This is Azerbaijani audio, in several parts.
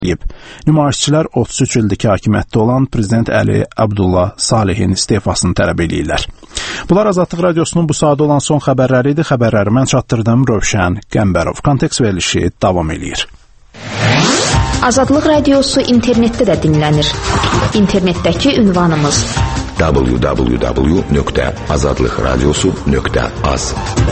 Nümayişçilər 33 ildiki hakimiyyətdə olan Prezident Əli Abdullah Salehin istefasını tələb edirlər. Bunlar Azadlıq Radiosunun bu saatda olan son xəbərləri idi. Xəbərləri mən çatdırdım, Rövşən Qəmbərov. Kontekst verilişi davam edir. Azadlıq Radiosu internetdə də dinlənir. İnternetdəki ünvanımız www.azadlıqradiosu.az.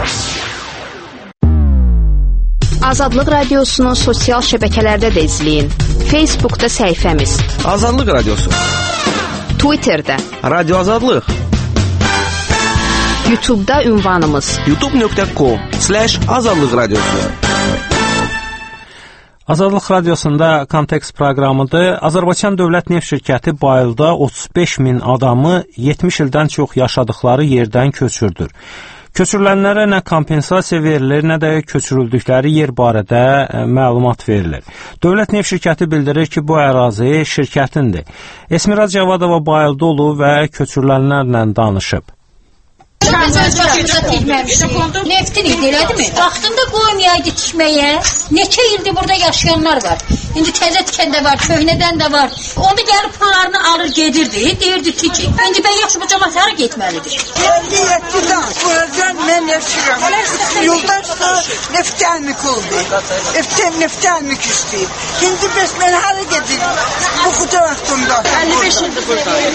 Azadlıq Radiosunu sosial şəbəkələrdə də izləyin. Facebookda səhifəmiz Azadlıq Radiosu, Twitterdə Radio Azadlıq, YouTube'da ünvanımız youtube.com/Azadlıq Radiosu. Azadlıq Radiosunda Kontekst proqramıdır. Azərbaycan Dövlət Neft Şirkəti Bayılda 35 min adamı 70 ildən çox yaşadıkları yerdən köçürdür. Köçürülənlərə nə kompensasiya verilir, nə də köçürüldükləri yer barədə məlumat verilir. Dövlət Neft Şirkəti bildirir ki, bu ərazi şirkətindir. Esmira Cavadova Bayılda olub və köçürülənlərlə danışıb. Biz öz başımıza tikməmişdik. Neftin idi, elədimi? Vaxtında qoymayaydı tikməyə. Neçə ildir burada yaşayanlar var. İndi təzə tikən də var, köhnədən də var. Onu gəlib pullarını alır gedirdi, deyirdi tikin. İndi ben yaxşı bu cəmat hara getməlidir? 57'den buradan ben yaşıyorum. Yoldaşsa neftelmik oldu. Neftelmik isteyip. Şimdi ben hara gedirdim? Bu kadar vaxtımda. 55 ildir buradayım.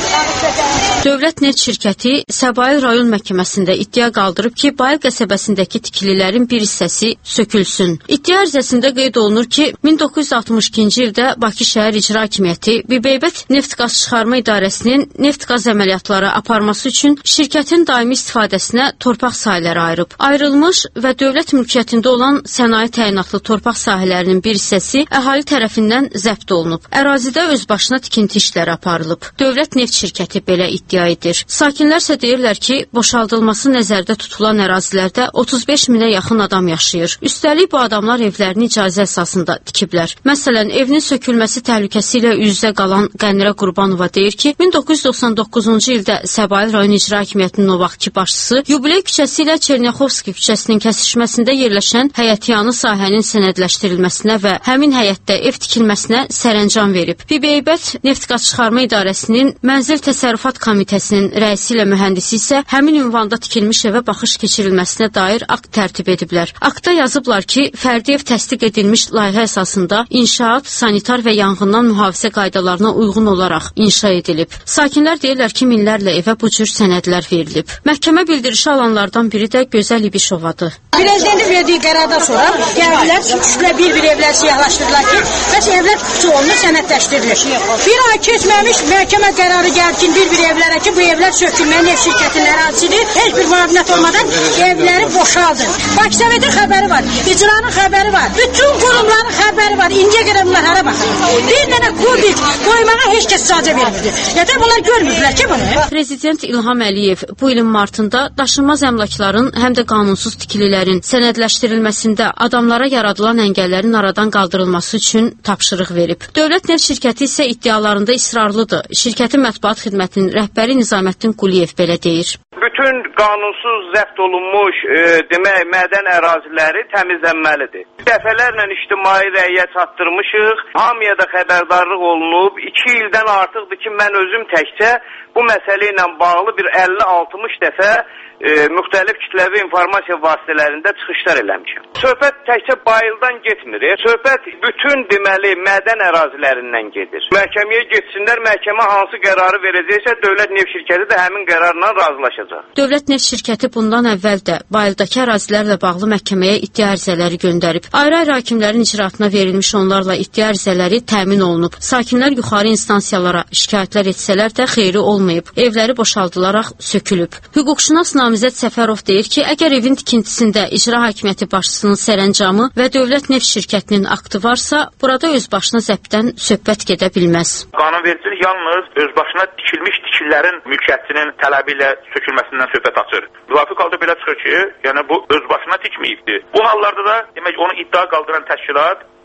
Dövlət Neft Şirkəti Səbail rayon məhkəməsində iddia qaldırıb ki, Bayıl qəsəbəsindəki tikililərin bir hissəsi sökülsün. İddia ərizəsində qeyd olunur ki, 1962-ci ildə Bakı Şəhər İcra Hakimiyyəti Bibeybət Neft-Qaz Çıxarma İdarəsinin neft-qaz əməliyyatları aparması üçün şirkətin daimi istifadəsinə torpaq sahələri ayırıb. Ayrılmış və dövlət mülkiyyətində olan sənaye təyinatlı torpaq sahələrinin bir hissəsi əhali tərəfindən zəbt olunub. Ərazidə özbaşına tikinti işləri aparılıb. Dövlət Neft Şirkəti belə iddia edir. Sakinlər isə deyirlər ki, boşaldılması nəzərdə tutulan ərazilərdə 35 minə yaxın adam yaşayır. Üstəlik bu adamlar evlərini icazə əsasında tikiblər. Məsələn, evinin sökülməsi təhlükəsi ilə üz-üzə qalan Qənirə Qurbanova deyir ki, 1999-cu ildə Səbail rayon icra hakimiyyətinin o vaxtki başçısı Yubiley küçəsi ilə Çerniaxovski küçəsinin kəsişməsində yerləşən həyətyanı sahənin sənədləşdirilməsinə və həmin həyətdə ev tikilməsinə sərəncam verib. Bibeybət Neft-Qaz Çıxarma İdarəsinin Mənzil Təsərrüfat Komitəsinin rəisi ilə mühəndisi isə həmin ünvanda tikilmiş evə baxış keçirilməsinə dair akt tərtib ediblər. Aktda yazıblar ki, fərdi ev təsdiq edilmiş layihə əsasında inşaat, sanitar və yanğından mühafizə qaydalarına uyğun olaraq inşa edilib. Sakinlər deyirlər ki, minlərlə evə bu cür sənədlər verilib. Məhkəmə bildirişi alanlardan biri də Gözəl İbişovadır. Prezidentin verdiyi qərardan sonra gəldilər, düşdülər bir-bir evlər siyahlaşdırdılar ki, bəs evlər küçü olunur, sənədləşdirilir. Bir ay keçməmiş məhkəmə qərarı gəldi ki, bir-bir evlərə ki, bu evlər sökülməyə Neft Şirkətinin ərazisidir, heç bir müavinət olmadan evləri boşaldın. Bakı Sovetin xəbəri var, icranın xəbəri var, bütün qurumların xəbəri var, indiyə qədər bunlar hara baxır. Bir dənə kubik qoymağa heç kəs icazə vermirdi. Yətər bunlar görmürdülər ki bunu. Prezident İlham Əliyev bu ilin martında daşınmaz əmlakların həm də qanunsuz tikililərin sənədləşdirilməsində adamlara yaradılan əngəllərin aradan qaldırılması üçün tapşırıq verib. Dövlət Neft Şirkəti isə iddialarında israrlıdır. Şirkətin mətbuat xidmətinin rəhbəri Nizaməddin Quliyev belə deyir. Bütün qanunsuz zəbt olunmuş demək mədən əraziləri təmizlənməlidir. Dəfələrlə ictimai rəyə çatdırmışıq, hamıya da xəbərdarlıq olunub. 2 ildən artıqdır ki, mən özüm təkcə bu məsələ ilə bağlı bir 50-60 dəfə müxtəlif kütləvi informasiya vasitələrində çıxışlar eləmişəm. Söhbət təkcə Bayıldan getmir. Söhbət bütün deməli mədən ərazilərindən gedir. Məhkəməyə getsinlər, məhkəmə hansı qərarı verəcəksə, Dövlət Neft Şirkəti də həmin qərarla razılaşacaq. Dövlət Neft Şirkəti bundan əvvəl də Bayıldakı ərazilərlə bağlı məhkəməyə iddia ərizələri göndərib. Ayrı-ayrı hakimlərin icraatına verilmiş onlarla iddia ərizələri təmin olunub. Sakinlər yuxarı instansiyalara şikayətlər etsələr də xeyri olmayıb. Evləri boşaldılaraq sökülüb. Hüquqşünas Namizəd Səfərov deyir ki, əgər evin tikintisində icra hakimiyyəti başçısının sərəncamı və Dövlət Neft Şirkətinin aktı varsa, burada özbaşına zəbtdən söhbət gedə bilməz. Qanunvericilik yalnız özbaşına tikilmiş tikililərin mülkiyyətçinin tələbi ilə sökülməsindən söhbət açır. Müvafiq halda belə çıxır ki, yəni bu özbaşına tikməyibdir. Bu hallarda da demək onu iddia qaldıran təşkilat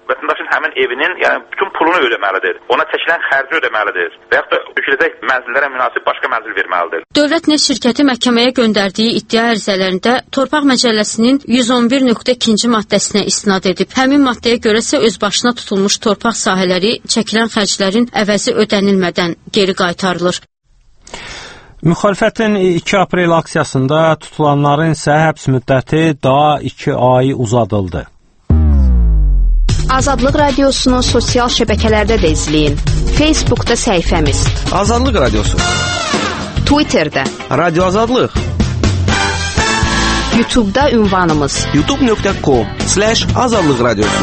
vətəndaşın həmin evinin, yəni bütün pulunu ödəməlidir. Ona çəkilən xərci ödəməlidir və yaxud da öküləcək mənzillərə münasib başqa mənzil verməlidir. Dövlət Neft şirkəti məhkəməyə göndərdiyi iddia ərizələrində Torpaq Məcəlləsinin 111.2-ci maddəsinə istinad edib. Həmin maddəyə görə isə özbaşına tutulmuş torpaq sahələri çəkilən xərclərin əvəzi ödənilmədən geri qaytarılır. Müxalifətin 2 aprel aksiyasında tutulanların isə həbs müddəti daha 2 ay uzadıldı. Azadlıq Radiosunu sosial şəbəkələrdə də izləyin. Facebookda səhifəmiz Azadlıq Radiosu, Twitterdə, Radio Azadlıq, YouTube'da ünvanımız youtube.com/Azadlıq Radiosu.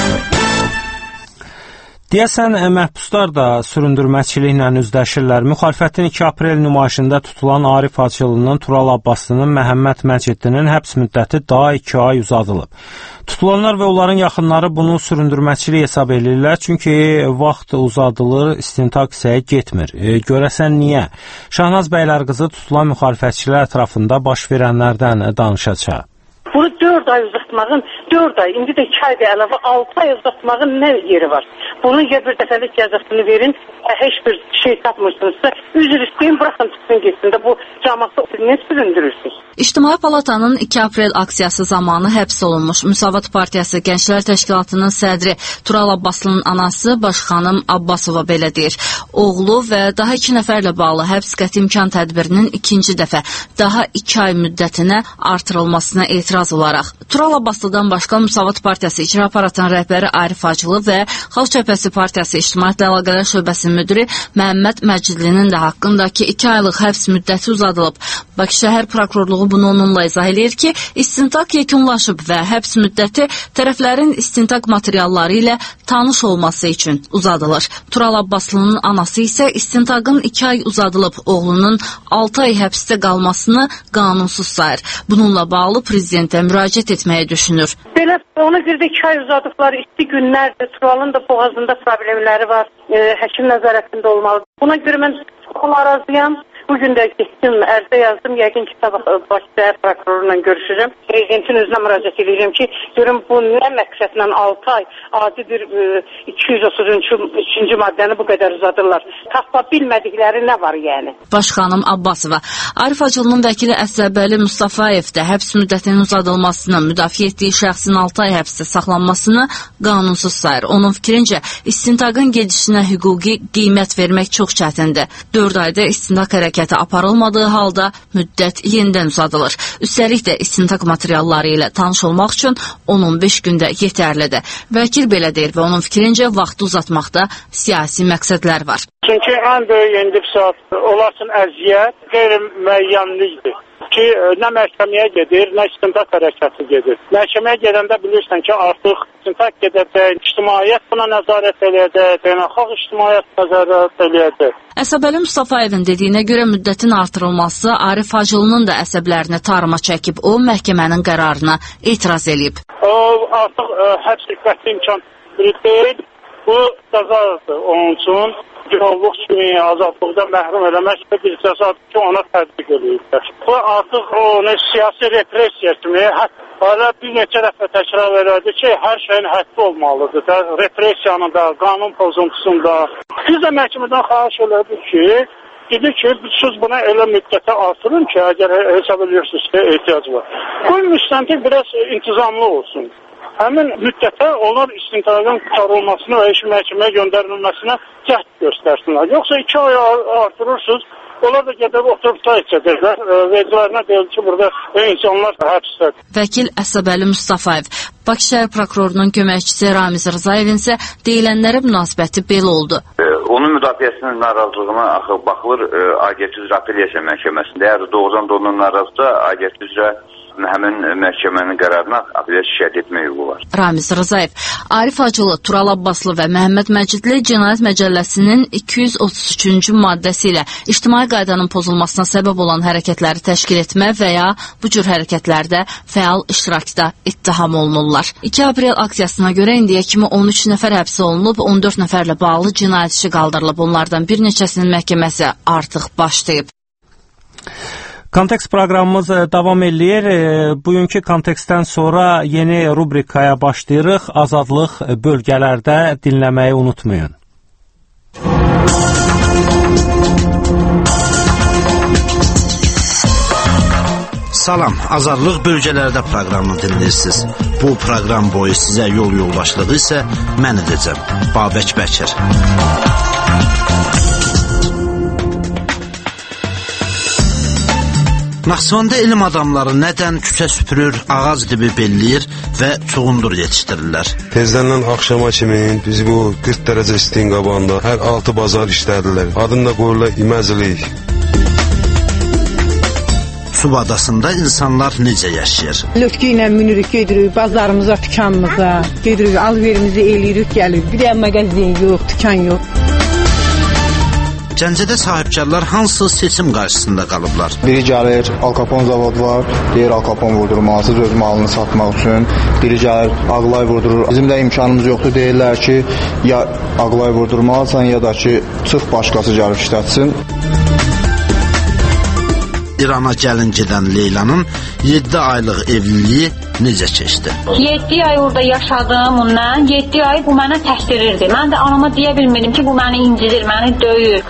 Deyəsən, məhbuslar da süründürməçiliklə üzləşirlər. Müxalifətin 2 aprel nümayişində tutulan Arif Hacılının, Tural Abbasının, Məhəmməd Məciddinin həbs müddəti daha 2 ay uzadılıb. Tutulanlar və onların yaxınları bunu süründürməçilik hesab edirlər, çünki vaxt uzadılır, istintaq isə getmir. Görəsən niyə? Şahnaz Bəylərqızı tutulan müxalifətçilər ətrafında baş verənlərdən danışacaq. Bunu 4 ay uzatmağın, 4 ay, indi də 2 ayda əlavə 6 ay uzatmağın nə yeri var? Bunun ya bir dəfəlik cəzasını verin, heç bir şey tapmırsınızsa, üzr istəyin, bırakın tutsun getsin də bu cəmaatı nə süründürürsünüz? İctimai Palatanın 2 aprel aksiyası zamanı həbs olunmuş Müsavat Partiyası Gənclər Təşkilatının sədri Tural Abbasının anası Başxanım Abbasova belə deyir. Oğlu və daha 2 nəfərlə bağlı həbs qəti imkan tədbirinin ikinci dəfə daha 2 ay müddətinə artırılmasına etiraz olaraq. Tural Abbaslıdan başqa Müsavat Partiyası İcra Aparatının rəhbəri Arif Hacılı və Xalq Cəbhəsi Partiyası İctimai Əlaqələr Şöbəsinin müdiri Məhəmməd Məcidlinin də haqqındakı 2 aylıq həbs müddəti uzadılıb. Bakı şəhər prokurorluğu bunu onunla izah edir ki, istintaq yekunlaşıb və həbs müddəti tərəflərin istintaq materialları ilə tanış olması üçün uzadılır. Tural Abbaslının anası isə istintaqın 2 ay uzadılıb, oğlunun 6 ay həbsdə qalmasını qanunsuz sayır. Bununla bağlı prezidentə müraciət etməyi düşünür. Belə ona görə də 2 ay uzadıqları isti günlərdir. Turalın da boğazında problemləri var. Həkim nəzarətində olmalıdır. Buna görə mən çox narazıyam. Bugün də getdim, ərizə yazdım. Yəqin ki, sabah Bakı şəhər prokuroruyla görüşəcəm. Prezidentin özünə müraciət edəcəm ki, görüm bu nə məqsədlə 6 ay adi bir 233-cü maddəni bu qədər uzadırlar. Tapa bilmədikləri nə var yəni? Başxanım Abbasova. Arif Hacılının vəkili Əsəbəli Mustafayev də həbs müddətinin uzadılmasını, müdafiə etdiyi şəxsin 6 ay həbsdə saxlanmasını qanunsuz sayır. Onun fikrincə, istintaqın gedişinə hüquqi qiymət vermək çox çətindir. 4 ayda istintaq hərəkəti aparılmadığı halda müddət yenidən uzadılır. Üstəlik də istintaq materialları ilə tanış olmaq üçün 10-15 gündə yetərlidir. Vəkil belə deyir və onun fikrincə vaxtı uzatmaqda siyasi məqsədlər var. Çünki ən böyük indifsat onlar üçün əziyyət qeyri-müəyyənlikdir ki, nə məhkəməyə gedir, nə istintaq hərəkəti gedir. Məhkəməyə gedəndə bilirsən ki, artıq istintaq gedəcək, ictimaiyyət buna nəzarət eləyəcək, beynəlxalq ictimaiyyət nəzarət eləyəcək. Əsəbəli Mustafayevin dediyinə görə müddətin artırılması Arif Hacılının da əsəblərini tarıma çəkib, o məhkəmənin qərarına etiraz edib. O artıq həbs qəti imkan deyil, bu cəzadır onun üçün. Girovluq kimi azadlıqdan məhrum eləmək bir cəzadır ki, ona tətbiq edilirlər. Bu artıq siyasi repressiya kimi, hala bir neçə dəfə təkrar verirdi ki, hər şeyin həddi olmalıdır da, repressiyanın da, qanun pozuntusunda. Biz də məhkəmədən xahiş elədik ki, dedi ki, siz buna elə müddətə artırın ki, əgər hesab edirsiniz ki, ehtiyac var. Bu müstəntiq biraz intizamlı olsun. Həmin müddətə onlar istintaqın qurtarılmasını və işin məhkəməyə göndərilməsinə cəhd göstərsinlər. Yoxsa 2 ay artırırsınız, onlar da gedib oturub da içəcəklər. Vecilərinə deyil ki, burada insanlar həbsdədir. Vəkil Əsəbəli Mustafayev, Bakı şəhər prokurorunun köməkçisi Ramiz Rızayevin isə deyilənlərə münasibəti belə oldu. Onun müdafiəsinin narazılığına axı baxılır aidiyyəti üzrə apellyasiya məhkəməsində. Əgər doğrudan da onun narazılıqda aidiyyəti üzrə həmin məhkəmənin qərarına apellyasiya şikayət etmək hüququ var. Ramiz Rızayev, Arif Hacılı, Tural Abbaslı və Məhəmməd Məcidli Cinayət Məcəlləsinin 233-cü maddəsi ilə ictimai qaydanın pozulmasına səbəb olan hərəkətləri təşkil etmə və ya bu cür hərəkətlərdə fəal iştirakda ittiham olunurlar. 2 aprel aksiyasına görə indiyə kimi 13 nəfər həbs olunub, 14 nəfərlə bağlı cinayət işi qaldırılıb. Onlardan bir neçəsinin məhkəməsi artıq başlayıb. Kontekst proqramımız davam eləyir. Bugünkü kontekstdən sonra yeni rubrikaya başlayırıq. Azadlıq bölgələrdə dinləməyi unutmayın. Salam, Azadlıq bölgələrdə proqramını dinləyirsiniz. Bu proqram boyu sizə yol yoldaşlığı isə mən edəcəm, Babək Bəkir. Naxçıvanda elm adamları nədən küçə süpürür, ağac dibi belləyir və çuğundur yetişdirirlər. Tezdən axşama kimi biz bu 40 dərəcə istiyin qabağında hər 6 bazar işlədirlər. Adını da qoyurlar İməzlik. Sub adasında insanlar necə yaşayır? Lötkü ilə minirik, gedirik bazarımıza, dükanımıza, gedirik alverimizi eləyirik, gəlirik. Bir də mağazin yox, dükan yox. Gəncədə sahibkarlar hansı seçim qarşısında qalıblar? Biri gəlir, Al Capone zavodu var, deyir Al Capone vurdurmalısınız öz malını satmaq üçün. Biri gəlir, Ağlay vurdurur. Bizim də imkanımız yoxdur, deyirlər ki, ya Ağlay vurdurmalısan, ya da ki, çıx başqası gəlib işlətsin. İrana gəlin gedən Leylanın 7 aylıq evliliyi necə keçdi? 7 ay orada yaşadım ondan. 7 ay bu mənə təhqirirdi. Mən də anama deyə bilmirdim ki, bu məni incidir, məni döyür.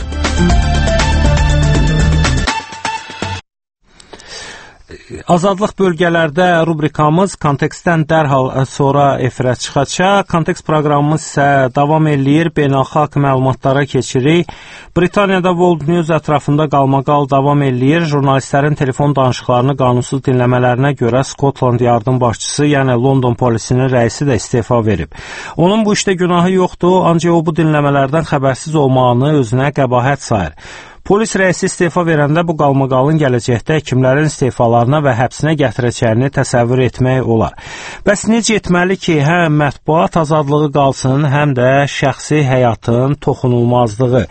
Azadlıq bölgələrdə rubrikamız kontekstdən dərhal sonra efirə çıxacaq. Kontekst proqramımız isə davam eləyir. Beynəlxalq məlumatlara keçirik. Britaniyada World News ətrafında qalmaqal davam eləyir. Jurnalistlərin telefon danışıqlarını qanunsuz dinləmələrinə görə Skotland yardım başçısı, yəni London polisinin rəisi də istefa verib. Onun bu işdə günahı yoxdur, ancaq o bu dinləmələrdən xəbərsiz olmağını özünə qəbahət sayır. Polis rəisi istefa verəndə bu qalmaqalın gələcəkdə kimlərin istefalarına və həbsinə gətirəcəyini təsəvvür etmək olar. Bəs necə etməli ki, həm mətbuat azadlığı qalsın, həm də şəxsi həyatın toxunulmazlığı?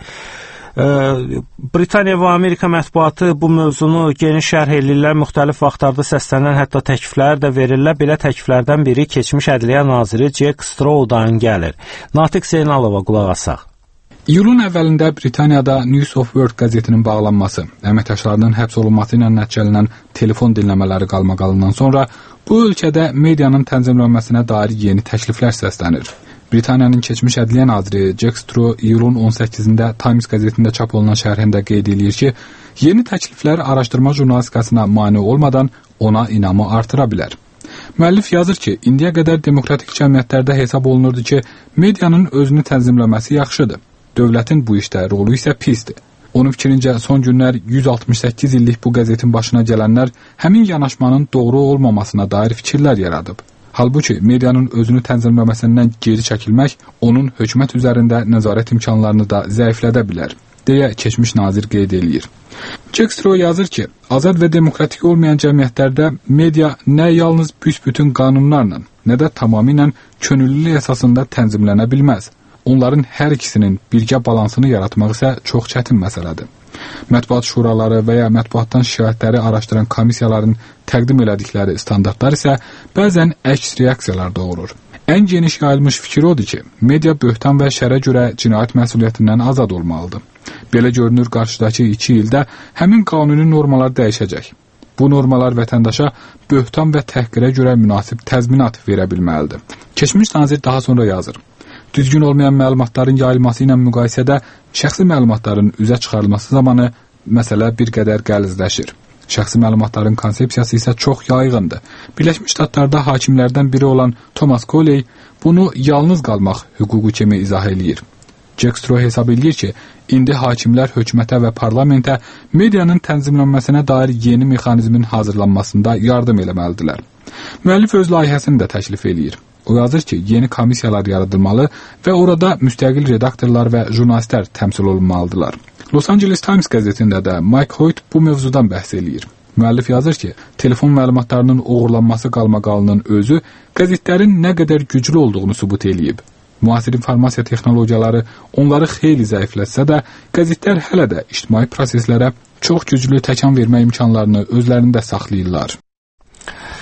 Britaniya və Amerika mətbuatı bu mövzunu geniş şərh edirlər, müxtəlif vaxtlarda səslənən hətta təkliflər də verirlər. Belə təkliflərdən biri keçmiş ədliyyə naziri Jack Straw'dan gəlir. Natiq Zeynalova qulaq asaq. İyulun əvvəlində Britaniyada News of World qəzetinin bağlanması, əməkdaşlarının həbs olunması ilə nəticələnən telefon dinləmələri qalmaqalından sonra bu ölkədə medianın tənzimlənməsinə dair yeni təkliflər səslənir. Britaniyanın keçmiş ədliyyə naziri Jack Straw iyulun 18-də Times qəzetində çap olunan şərhində qeyd edir ki, yeni təkliflər araşdırma jurnalistikasına mane olmadan ona inamı artıra bilər. Müəllif yazır ki, indiyə qədər demokratik cəmiyyətlərdə hesab olunurdu ki, medianın özünü tənzimləməsi yaxşıdır. Dövlətin bu işdə rolu isə pisdir. Onun fikrincə son günlər 168 illik bu qəzetin başına gələnlər həmin yanaşmanın doğru olmamasına dair fikirlər yaradıb. Halbuki medianın özünü tənzimləməsindən geri çəkilmək onun hökumət üzərində nəzarət imkanlarını da zəiflədə bilər, deyə keçmiş nazir qeyd eləyir. Jack Straw yazır ki, azad və demokratik olmayan cəmiyyətlərdə media nə yalnız büsbütün qanunlarla, nə də tamamilə könüllülük əsasında tənzimlənə bilməz. Onların hər ikisinin birgə balansını yaratmaq isə çox çətin məsələdir. Mətbuat şuraları və ya mətbuatdan şikayətləri araşdıran komissiyaların təqdim elədikləri standartlar isə bəzən əks reaksiyalar doğurur. Ən geniş yayılmış fikir odur ki, media böhtan və şərə görə cinayət məsuliyyətindən azad olmalıdır. Belə görünür, qarşıdakı 2 ildə həmin qanuni normalar dəyişəcək. Bu normalar vətəndaşa böhtan və təhqirə görə münasib təzminat verə bilməlidir. Keçmiş nazir daha sonra yazır. Düzgün olmayan məlumatların yayılması ilə müqayisədə şəxsi məlumatların üzə çıxarılması zamanı məsələ bir qədər qəlizləşir. Şəxsi məlumatların konsepsiyası isə çox yayğındır. Birləşmiş Ştatlarda hakimlərdən biri olan Thomas Coley bunu yalnız qalmaq hüququ kimi izah eləyir. Jack Straw hesab edir ki, indi hakimlər hökumətə və parlamentə medianın tənzimlənməsinə dair yeni mexanizmin hazırlanmasında yardım eləməlidirlər. Müəllif öz layihəsini də təklif eləyir. O yazır ki, yeni komissiyalar yaradılmalı və orada müstəqil redaktorlar və jurnalistlər təmsil olunmalıdırlar. Los Angeles Times qəzetində də Mike Hoyt bu mövzudan bəhs eləyir. Müəllif yazır ki, telefon məlumatlarının oğurlanması qalmaqalının özü qəzetlərin nə qədər güclü olduğunu sübut eləyib. Müasir informasiya texnologiyaları onları xeyli zəiflətsə də, qəzetlər hələ də ictimai proseslərə çox güclü təkan vermə imkanlarını özlərində saxlayırlar.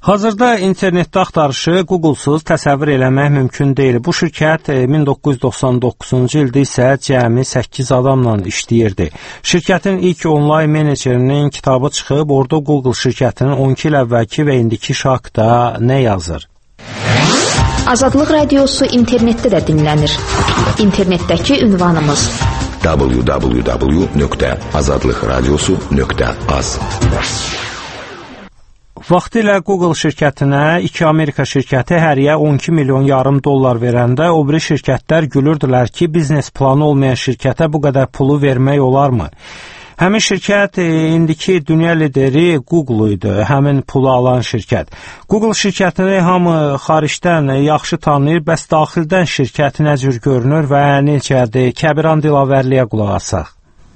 Hazırda internetdə axtarışı Google-suz təsəvvür eləmək mümkün deyil. Bu şirkət 1999-cu ildə isə cəmi 8 adamla işləyirdi. Şirkətin ilk onlayn menecerinin kitabı çıxıb, orada Google şirkətinin 12 il əvvəlki və indiki iş haqqında nə yazır? Azadlıq radiosu internetdə də dinlənir. İnternetdəki ünvanımız www.azadlıqradiosu.az. Vaxtilə Google şirkətinə 2 Amerika şirkəti həriyə 12 milyon yarım dollar verəndə, o biri şirkətlər gülürdülər ki, biznes planı olmayan şirkətə bu qədər pulu vermək olarmı? Həmin şirkət indiki dünya lideri Google idi, həmin pulu alan şirkət. Google şirkətini hamı xaricdən yaxşı tanıyır, bəs daxildən şirkət nə cür görünür və necədir? Kəbiran Dilavərliyə qulaq asaq.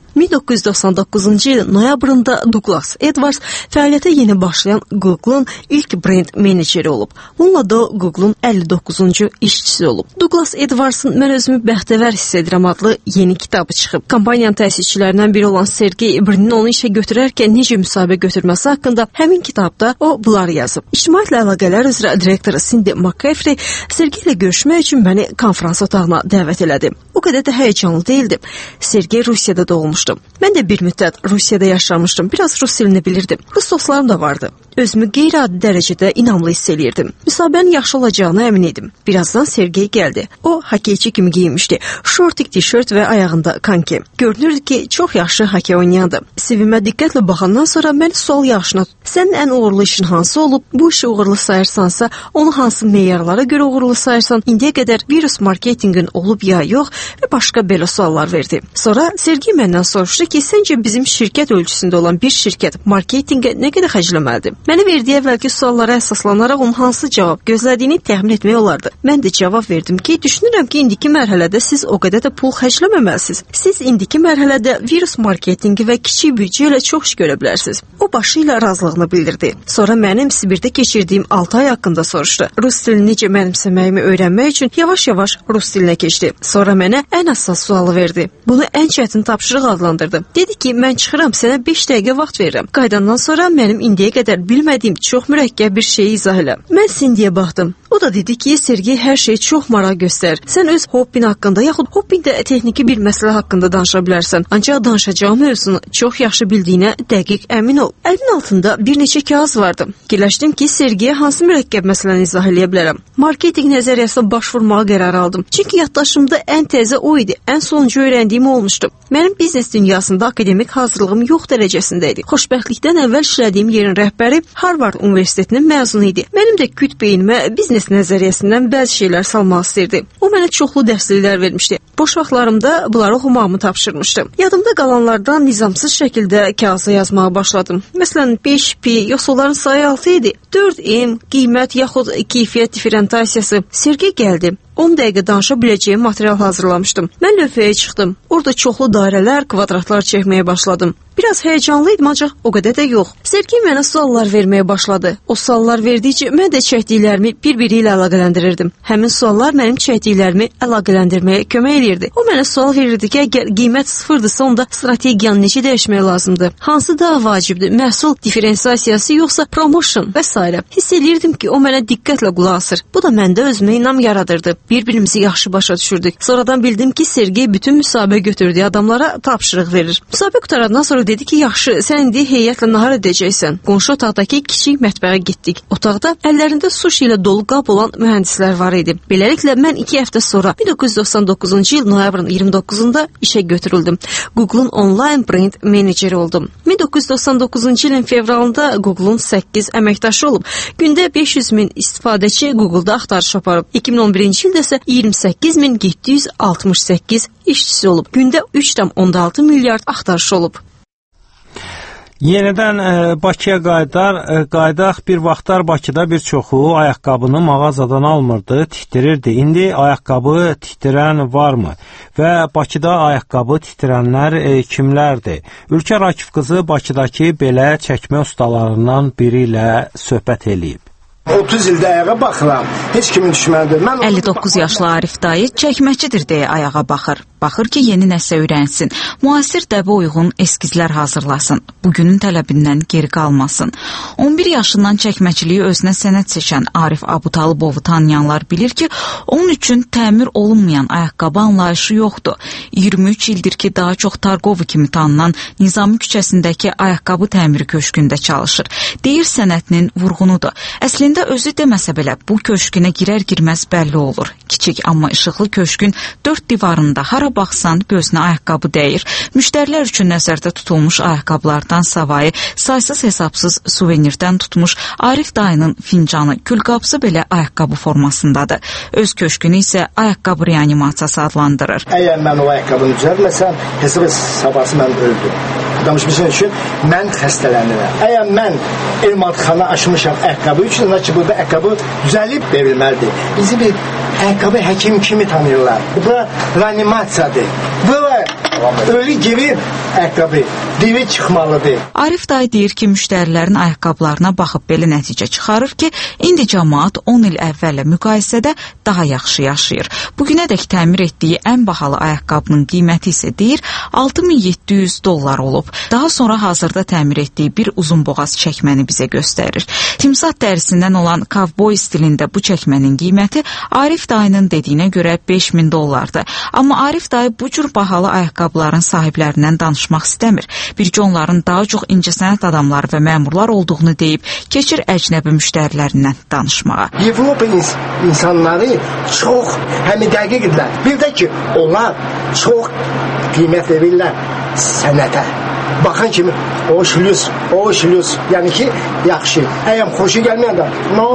1999-cu il noyabrında Douglas Edwards fəaliyyətə yeni başlayan Google'un ilk brend meneceri olub. Bununla da Google'un 59-cu işçisi olub. Douglas Edwards'ın Mən özümü bəxtəvər hiss edirəm adlı yeni kitabı çıxıb. Kampaniyanın təsisçilərindən biri olan Sergey Brin'in onu işə götürərkən necə müsahibə götürməsi haqqında həmin kitabda o bunları yazıb. İctimaiyyətlə əlaqələr üzrə direktoru Cindy McCaffrey Sergey ilə görüşmək üçün məni konferans otağına dəvət elədi. O qədər də həyəcanlı değildim. Sergey Rusiyada doğulmuşdu. Mən də bir müddət Rusiyada yaşamışdım. Biraz rus dilini bilirdim. Rus dostlarım da vardı. Özümü qeyri-adi dərəcədə inamlı hiss eləyirdim. Müsahibənin yaxşı olacağına əmin idim. Birazdan Sergey gəldi. O, hakeyçi kimi giyinmişdi. Şortik tişört və ayağında kanki. Görünürdü ki, çox yaxşı hakey oynayandı. Sivimə diqqətlə baxandan sonra məni sual yağışına tutdu. Sənin ən uğurlu işin hansı olub? Bu işi uğurlu sayırsansa, onu hansı meyarlara görə uğurlu sayırsan, indiyə qədər virus marketingin olub ya yox və başqa belə suallar verdi. Sonra Sergey məndən soruşdu ki, səncə bizim şirkət ölçüsündə olan bir şirkət marketinqə nə qədər xərcləməlidir? Mənə verdiyi əvvəlki suallara əsaslanaraq onun hansı cavab gözlədiyini təxmin etmək olardı. Mən də cavab verdim ki, düşünürəm ki, indiki mərhələdə siz o qədər də pul xərcləməməlisiniz. Siz indiki mərhələdə virus marketinqi və kiçik büdcə ilə çox iş görə bilərsiniz. O başı ilə razılığını bildirdi. Sonra mənim Sibirdə keçirdiyim 6 ay haqqında soruşdu. Rus dilini necə mənimsəməyimi öyrənmək üçün yavaş-yavaş rus dilinə keçdi. Sonra mənə ən əsas sualı verdi. Bunu ən çətin tapşırıq adlandırdı. Dedi ki, mən çıxıram, sənə 5 dəqiqə vaxt verirəm. Qaydandan sonra mənim indiyə qədər bilmədiyim çox mürəkkəb bir şeyi izah elə. Mən Cindy'yə baxdım. O da dedi ki, Sergey hər şeyi çox maraq göstərir. Sən öz hobbin haqqında, yaxud hobbində texniki bir məsələ haqqında danışa bilərsən. Ancaq danışacağım mövzunu çox yaxşı bildiyinə dəqiq əmin ol. Əlimin altında bir neçə kağız vardı. Fikirləşdim ki, Sergey'ə hansı mürəkkəb məsələni izah eləyə bilərəm. Marketinq nəzəriyyəsinə baş vurmağa qərar aldım. Çünki yaddaşımda ən təzə o idi. Ən sonuncu öyrəndiyim olmuşdu. Mənim biznes dünyasında akademik hazırlığım yox dərəcəsində idi. Xoşbəxtlikdən əvvəl işlədiyim yerin rəhbəri Harvard Universitetinin məzunu idi. Mənim də küt beynimə biznes nəzəriyyəsindən bəzi şeylər salmaq istirdi. O mənə çoxlu dərsliklər vermişdi. Boş vaxtlarımda bunları oxumağımı tapşırmışdı. Yadımda qalanlardan nizamsız şəkildə kağıza yazmağa başladım. Məsələn, 5P, yoxsa onların sayı 6 idi. 4M, qiymət yaxud keyfiyyət diferentasiyası. Sergey gəldi. 10 dəqiqə danışa biləcəyim material hazırlamışdım. Mən lövhəyə çıxdım. Orada çoxlu dairələr, kvadratlar çəkməyə başladım. Biraz həyəcanlıydım, ancaq o qədər də yox. Sergey mənə suallar verməyə başladı. O suallar verdikcə mən də çəkdiklərimi bir-biri ilə əlaqələndirirdim. Həmin suallar mənim çəkdiklərimi əlaqələndirməyə kömək edirdi. O mənə sual verirdi ki, əgər qiymət sıfırdırsa, onda strategiyanı necə dəyişmək lazımdır? Hansı daha vacibdir? Məhsul diferensiyasiyası yoxsa promotion və s. Hiss edirdim ki, o mənə diqqətlə qulaq asır. Bu da məndə özümə inam yaradırdı. Bir-birimizi yaxşı başa düşürdük. Sonradan bildim ki, Sergey bütün müsahibə götürdüyü adamlara tapşırıq verir. Müsahibə qutarandan sonra dedi ki, yaxşı, sən indi heyətlə nahar edəcəksən. Qonşu otaqdakı kiçik mətbəxə getdik. Otaqda əllərində sushi ilə dolu qab olan mühəndislər var idi. Beləliklə, mən 2 həftə sonra 1999-cu il noyabrın 29-unda işə götürüldüm. Google'un online brand meneceri oldum. 1999-cu ilin fevralında Google'un 8 əməkdaşı olub. Gündə 500 min istifadəçi Google'da axtarış aparıb. 2011-ci ildə isə 28.768 işçisi olub. Gündə 3,6 milyard axtarış olub. Yenidən Bakıya qaydaq. Bir vaxtlar Bakıda bir çoxu ayaqqabını mağazadan almırdı, tikdirirdi. İndi ayaqqabı tikdirən varmı? Və Bakıda ayaqqabı tikdirənlər kimlərdir? Ülkər Akif qızı Bakıdakı belə çəkmə ustalarından biri ilə söhbət eləyib. 30 ildə ayağa baxıram, heç kimin düşmənidir. 59 yaşlı Arif dayı çəkməçidir deyə ayağa baxır. Baxır ki, yeni nəsə öyrənsin, müasir dəbə uyğun eskizlər hazırlasın, bugünün tələbindən geri qalmasın. 11 yaşından çəkməçiliyi özünə sənət seçən Arif Abutalıbovu tanıyanlar bilir ki, onun üçün təmir olunmayan ayaqqabı anlayışı yoxdur. 23 ildir ki, daha çox Targovu kimi tanınan Nizami küçəsindəki ayaqqabı təmiri köşkündə çalışır. Deyir sənətinin vurğunudur. Əslində özü deməsə belə bu köşkünə girər-girməz bəlli olur. Kiçik amma işıqlı köşkün 4 divarında hara baxsan gözünə ayaqqabı dəyir. Müştərilər üçün nəzərdə tutulmuş ayaqqabılardan savayı saysız hesabsız suvenirdən tutmuş Arif dayının fincanı, külqabısı belə ayaqqabı formasındadır. Öz köşkünü isə ayaqqabı reanimasiyası adlandırır. Əgər mən o ayaqqabını düzəltməsəm, hesabası mən öldüm. Danışmışsın üçün mən xəstələnirəm. Əgər mən emalatxana açmışam ayaqqabı üçün, ki burada ayaqqabı düzəlib verilməlidir. Bizi bir ayaqqabı həkim kimi tanıyırlar. Bu reanimasiyadır. Bu ölü gibi ayaqqabı diri çıxmalıdır. Arif dayı deyir ki, müştərilərin ayaqqabılarına baxıb belə nəticə çıxarır ki, indi cəmaat 10 il əvvəllə müqayisədə daha yaxşı yaşayır. Bugünədək təmir etdiyi ən bahalı ayaqqabının qiyməti isə deyir $6,700 olub. Daha sonra hazırda təmir etdiyi bir uzunboğaz çəkməni bizə göstərir. Timsah dərisindən olan kovboy stilində bu çəkmənin qiyməti Arif dayının dediyinə görə $5,000'dır. Amma Arif dayı bu cür bahalı ayaqqabıların sahiblərindən danışmaq istəmir. Bircə onların daha çox incəsənət adamları və məmurlar olduğunu deyib, keçir əcnəbi müştərilərindən danışmağa. Avropa insanları çox dəqiqdirlər. Bir də ki, onlar çox qiymət verirlər sənətə. Baxan kimi o şlüs, yəni ki, yaxşı. Əyəm xoşu gəlməyən də,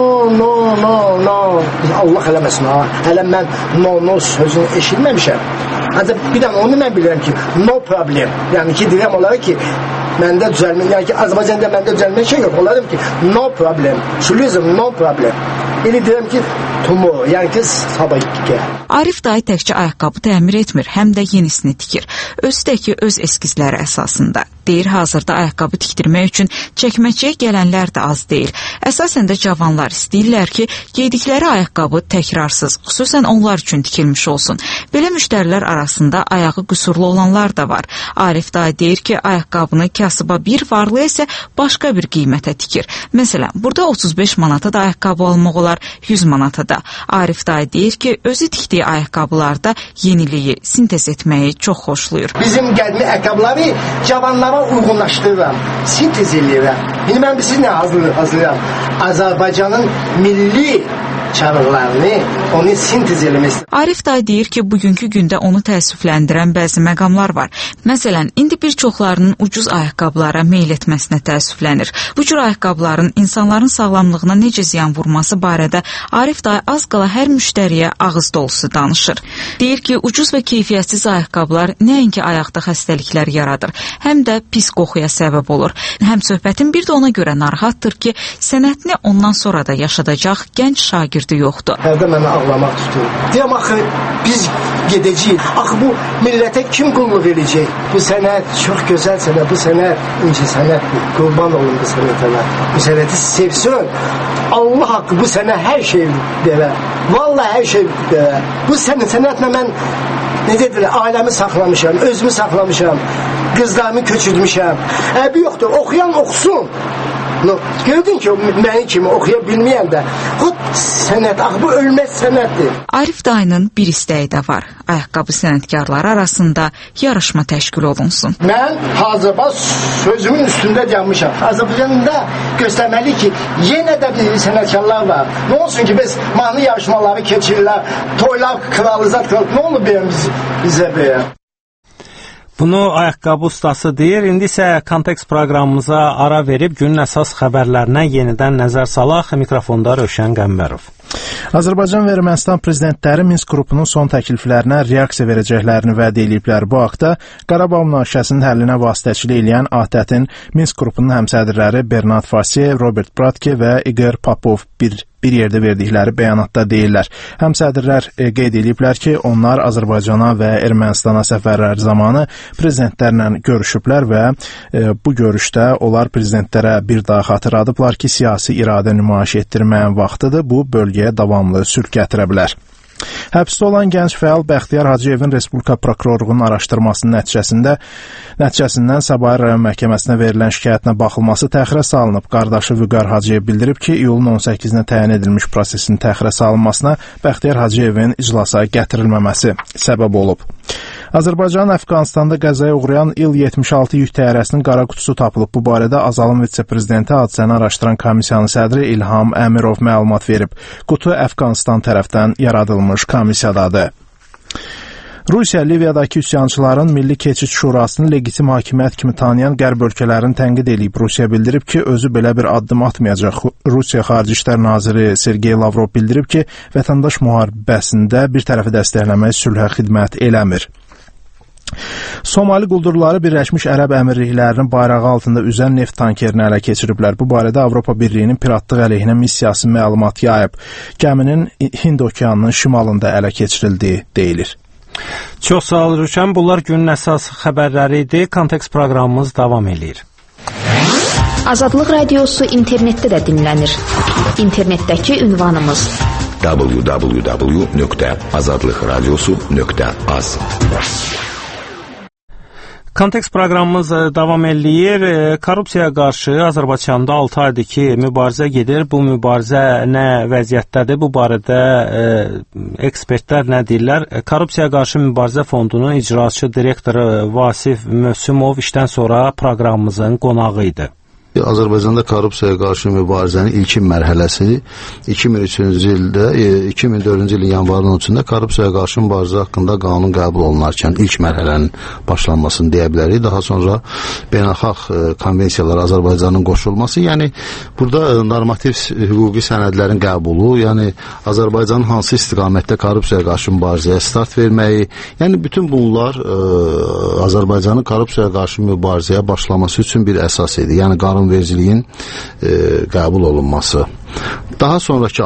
no, Allah eləməsin ha. Hələ mən no sözünü eşitməmişəm. Ancaq bir də onu mən bilirəm ki, no problem. Yəni ki, deyirəm onlara ki, məndə düzəlmə, yəni ki, Azərbaycanda məndə düzəlmə şey yox. Onlara deyirəm ki, no problem, şlüzüm, no problem. Elə deyirəm ki, tomorrow, yəni ki, sabah gəl. Arif dayı təkcə ayaqqabı təmir etmir, həm də yenisini tikir. Özü də ki, öz eskizləri əsasında. Deyir, hazırda ayaqqabı tikdirmək üçün çəkməçiyə gələnlər də az deyil. Əsasən də cavanlar istəyirlər ki, giydikləri ayaqqabı təkrarsız, xüsusən onlar üçün tikilmiş olsun. Belə müştərilər arasında ayağı qüsurlu olanlar da var. Arif dayı deyir ki, ayaqqabını kasıba bir, varlı isə başqa bir qiymətə tikir. Məsələn, burada 35 manata da ayaqqabı almaq olar, 100 manata da. Arif dayı deyir ki, özü tikdiyi ayaqqabılarda yeniliyi, sintez etməyi çox xoşlayır. Bizim qədimi ayaqqabıları cavanlara uyğunlaşdırıram, sintez edirəm. İndi mən sizinlə hazırlayıram. Azərbaycanın milli çağrılarını, onu sintez eləməsi. Arif dayı deyir ki, bugünkü gündə onu təəssüfləndirən bəzi məqamlar var. Məsələn, indi bir çoxlarının ucuz ayaqqabılara meyl etməsinə təəssüflənir. Bu cür ayaqqabıların insanların sağlamlığına necə ziyan vurması barədə Arif dayı az qala hər müştəriyə ağız dolusu danışır. Deyir ki, ucuz və keyfiyyətsiz ayaqqabılar nəinki ayaqda xəstəliklər yaradır, həm də pis qoxuya səbəb olur. Həm söhbətin bir də ona görə narahatdır ki, sənətini ondan sonra da yaşadacaq gənc şagirdi yoxdur. Hərdə mənə ağlamaq tutur. Deyəm, axı, biz gedəcəyik. Axı, bu millətə kim qulluq edəcək? Bu sənət çox gözəl sənət, bu sənət incə sənətdir. Qurban olun bu sənətə. Bu sənəti sevsin. Allah haqqı bu sənə hər şey verər. Vallahi hər şey verər. Bu sənətlə mən necə deyirlər, ailəmi saxlamışam, özümü saxlamışam, qızlarımı köçürmüşəm. Əbi yoxdur, oxuyan oxusun. Gördün ki, mənim kimi oxuya bilməyən də sənət, axı bu ölməz sənətdir. Arif dayının bir istəyi də var. Ayaqqabı sənətkarları arasında yarışma təşkil olunsun. Mən hazırda sözümün üstündə dayanmışam. Azərbaycanda göstərməli ki, yenə də bir sənətkarlar var. Nə olsun ki, biz mahnı yarışmaları keçirirlər, toylar kralizat kralizat, nə olur bizə belə? Bunu ayaqqabı ustası deyir. İndi isə Kontekst proqramımıza ara verib günün əsas xəbərlərinə yenidən nəzər salaq. Mikrofonda Rövşən Qəmbərov. Azərbaycan və Ermənistan prezidentləri Minsk qrupunun son təkliflərinə reaksiya verəcəklərini vəd ediblər. Bu haqda Qarabağ münaqişəsinin həllinə vasitəçilik edən ATƏT-in Minsk qrupunun həmsədrləri Bernard Fasiyev, Robert Bratke və Igor Popov bir yerdə verdikləri bəyanatda deyirlər. Həmsədrlər qeyd ediblər ki, onlar Azərbaycana və Ermənistana səfərlər zamanı prezidentlərlə görüşüblər və bu görüşdə onlar prezidentlərə bir daha xatırladıblar ki, siyasi iradə nümayiş etdirməyən vaxtıdır, bu bölgəyə davamlı sülh gətirə bilər. Həbsdə olan gənc fəal Bəxtiyar Hacıyevin Respublika prokurorluğunun araşdırmasının nəticəsindən Səbail rayon məhkəməsinə verilən şikayətinə baxılması təxirə salınıb. Qardaşı Vüqar Hacıyev bildirib ki, iyulun 18-nə təyin edilmiş prosesin təxirə salınmasına Bəxtiyar Hacıyevin iclasa gətirilməməsi səbəb olub. Azərbaycanın Əfqanistanda qəzaya uğrayan İL-76 yük təyyarəsinin qara qutusu tapılıb. Bu barədə Azalın vitse-prezidenti hadisəni araşdıran komissiyanın sədri İlham Əmirov məlumat verib. Qutu Əfqanistan tərəfdən yaradılmış komissiyadadır. Rusiya Liviyadakı üsyançıların Milli Keçid Şurasını legitim hakimiyyət kimi tanıyan qərb ölkələrini tənqid edib. Rusiya bildirib ki, özü belə bir addım atmayacaq. Rusiya Xarici İşlər Naziri Sergey Lavrov bildirib ki, vətəndaş müharibəsində bir tərəfi dəstəkləmək sülhə xidmət eləmir. Somali quldurları Birləşmiş Ərəb Əmirliklərinin bayrağı altında üzən neft tankerini ələ keçiriblər. Bu barədə Avropa Birliyinin piratlıq əleyhinə missiyası məlumat yayıb. Gəminin Hind okeanının şimalında ələ keçirildiyi deyilir. Çox sağ ol Rüşən. Bunlar günün əsas xəbərləri idi. Kontekst proqramımız davam edir. Azadlıq Radiosu internetdə də dinlənir. İnternetdəki ünvanımız www.azadlıqradiosu.az. Kontekst proqramımız davam eləyir. Korrupsiyaya qarşı Azərbaycanda 6 aydır ki, mübarizə gedir. Bu mübarizə nə vəziyyətdədir? Bu barədə ekspertlər nə deyirlər? Korrupsiyaya qarşı mübarizə fondunun icraçı direktoru Vasif Mösümov işdən sonra proqramımızın qonağı idi. Azərbaycanda korrupsiyaya qarşı mübarizənin ilkin mərhələsi 2003-cü ildə, 2004-cü ilin yanvarının 13-də korrupsiyaya qarşı mübarizə haqqında qanun qəbul olunarkən ilk mərhələnin başlanmasını deyə bilərik. Daha sonra beynəlxalq konvensiyalara Azərbaycanın qoşulması, yəni burada normativ hüquqi sənədlərin qəbulu, yəni Azərbaycanın hansı istiqamətdə korrupsiyaya qarşı mübarizəyə start verməyi, yəni bütün bunlar Azərbaycanın korrupsiyaya qarşı mübarizəyə başlaması üçün bir əsas idi. Yəni qanunvericiliyin qəbul olunması. Daha sonraki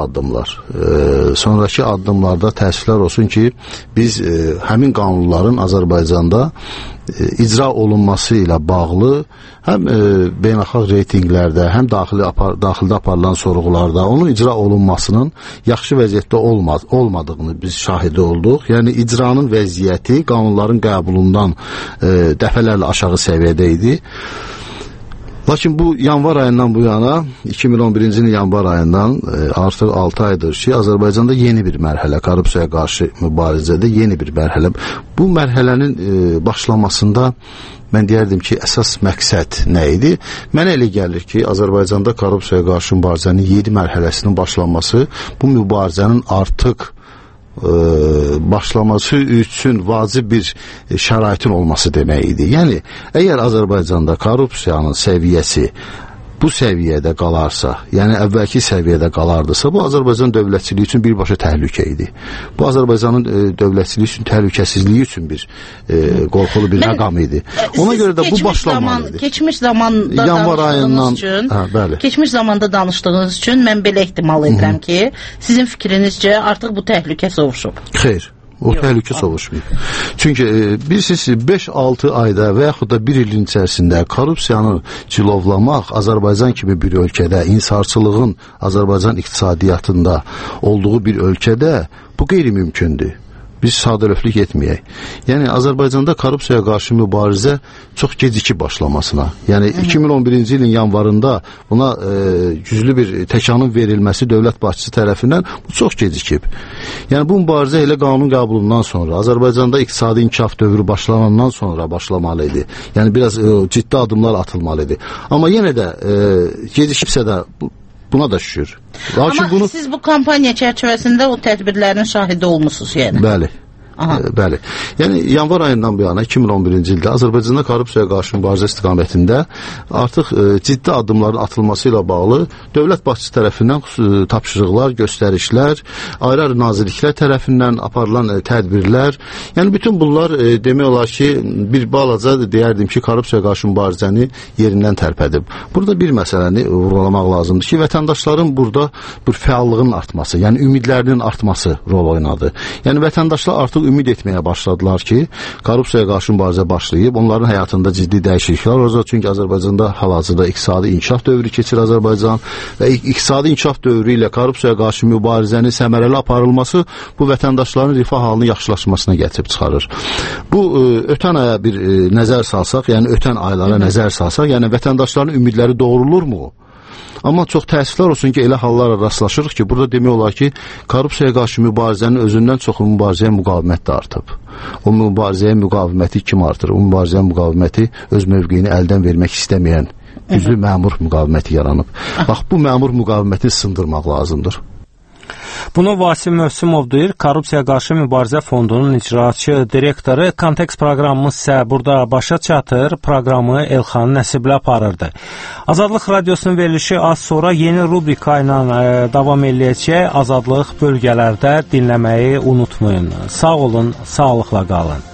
addımlarda təəssüflər olsun ki, biz həmin qanunların Azərbaycanda icra olunması ilə bağlı həm beynəlxalq reytinqlərdə, həm daxildə aparılan sorğularda onun icra olunmasının yaxşı vəziyyətdə olmadığını biz şahidi olduq. Yəni icranın vəziyyəti qanunların qəbulundan dəfələrlə aşağı səviyyədə idi. Lakin bu yanvar ayından bu yana, 2011-ci ilin yanvar ayından artıq 6 aydır ki, Azərbaycanda yeni bir mərhələ, korrupsiyaya qarşı mübarizədə yeni bir mərhələ. Bu mərhələnin başlamasında mən deyərdim ki, əsas məqsəd nə idi? Mənə elə gəlir ki, Azərbaycanda korrupsiyaya qarşı mübarizənin 7 mərhələsinin başlanması bu mübarizənin artıq başlaması üçün vacib bir şəraitin olması demək idi. Yəni, əgər Azərbaycanda korrupsiyanın səviyyəsi bu səviyyədə qalarsa, yəni əvvəlki səviyyədə qalardısa, bu Azərbaycan dövlətçiliyi üçün birbaşa təhlükə idi. Bu Azərbaycanın dövlətçiliyi üçün təhlükəsizliyi üçün bir qorxulu bir məqam idi. Ona görə də bu başlamalı idi. Keçmiş zamanda danışdığınız üçün mən belə ehtimal edirəm ki, sizin fikrinizcə artıq bu təhlükə sovuşub. Xeyr. O təhlükə sovuşmayıb. Çünki bilirsiniz, 5-6 ayda və yaxud da bir ilin içərisində korrupsiyanı cilovlamaq Azərbaycan kimi bir ölkədə, inhisarçılığın Azərbaycan iqtisadiyyatında olduğu bir ölkədə bu qeyri-mümkündür. Biz sadəlöflük etməyək. Yəni, Azərbaycanda korrupsiyaya qarşı mübarizə çox gecikib başlamasına. Yəni, 2011-ci ilin yanvarında buna güclü bir təkanın verilməsi dövlət başçısı tərəfindən bu çox gecikib. Yəni, bu mübarizə elə qanun qəbulundan sonra, Azərbaycanda iqtisadi inkişaf dövrü başlanandan sonra başlamalı idi. Yəni, biraz ciddi adımlar atılmalı idi. Amma yenə də gecikibsə də buna da şükür. Amma siz bu kampaniya çərçivəsində o tədbirlərin şahidi olmusunuz, yəni. Bəli. Bəli. Yəni yanvar ayından bu yana 2011-ci ildə Azərbaycanda korrupsiyaya qarşı mübarizə istiqamətində artıq ciddi addımların atılması ilə bağlı dövlət başçısı tərəfindən tapşırıqlar, göstərişlər, ayrı-ayrı nazirliklər tərəfindən aparılan tədbirlər, yəni bütün bunlar demək olar ki, bir balaca deyərdim ki, korrupsiyaya qarşı mübarizəni yerindən tərpədib. Burada bir məsələni vurğulamaq lazımdır ki, vətəndaşların burada bir fəallığının artması, yəni ümidlərinin artması rol oynadı. Yəni vətəndaşlar artıq ümid etməyə başladılar ki, korrupsiyaya qarşı mübarizə başlayıb, onların həyatında ciddi dəyişikliklər olacaq. Çünki Azərbaycanda hal-hazırda iqtisadi inkişaf dövrü keçir Azərbaycan və iqtisadi inkişaf dövrü ilə korrupsiyaya qarşı mübarizənin səmərəli aparılması bu vətəndaşların rifah halının yaxşılaşmasına gətirib çıxarır. Bu ötən aya bir nəzər salsaq, yəni ötən aylara nəzər salsaq, yəni vətəndaşların ümidləri doğrulurmu? Amma çox təəssüflər olsun ki, elə hallara rastlaşırıq ki, burada demək olar ki, korrupsiyaya qarşı mübarizənin özündən çox mübarizəyə müqavimət də artıb. O mübarizəyə müqaviməti kim artırır? O mübarizəyə müqaviməti öz mövqeyini əldən vermək istəməyən güclü məmur müqaviməti yaranıb. Bax, bu məmur müqaviməti sındırmaq lazımdır. Bunu Vasim Mövsümov deyir, Korrupsiya qarşı mübarizə fondunun icraçı direktoru. Kontekst proqramımız isə burada başa çatır. Proqramı Elxan Nəsiblə aparırdı. Azadlıq Radiosunun verilişi az sonra yeni rubrika ilə davam eləyəcək. Azadlıq bölgələrdə dinləməyi unutmayın. Sağ olun, sağlıqla qalın.